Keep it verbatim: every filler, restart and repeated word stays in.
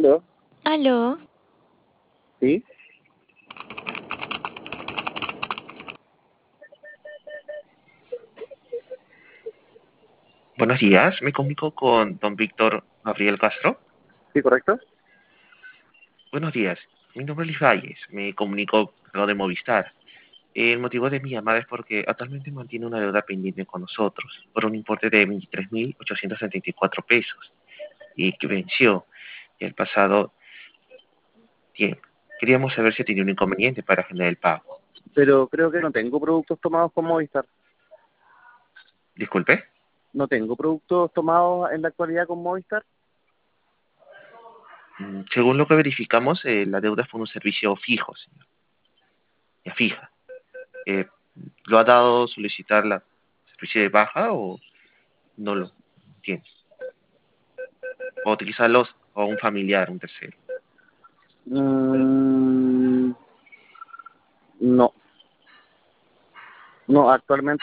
Aló, Aló, sí, Buenos días, me comunico con don Víctor Gabriel Castro. sí, correcto. Buenos días, mi nombre es Luis Valles, me comunico con de Movistar. El motivo de mi llamada es porque actualmente mantiene una deuda pendiente con nosotros por un importe de veintitrés mil ochocientos setenta y cuatro pesos y que venció el pasado tiempo. Queríamos saber si tenía un inconveniente para generar el pago. Pero creo que no tengo productos tomados con Movistar. Disculpe. No tengo productos tomados en la actualidad con Movistar. Mm, Según lo que verificamos, eh, la deuda fue un servicio fijo, señor, ya fija. Eh, ¿Lo ha dado solicitar la servicio de baja o no lo tiene? O utilizarlos o un familiar, un tercero. Mm, no, no, actualmente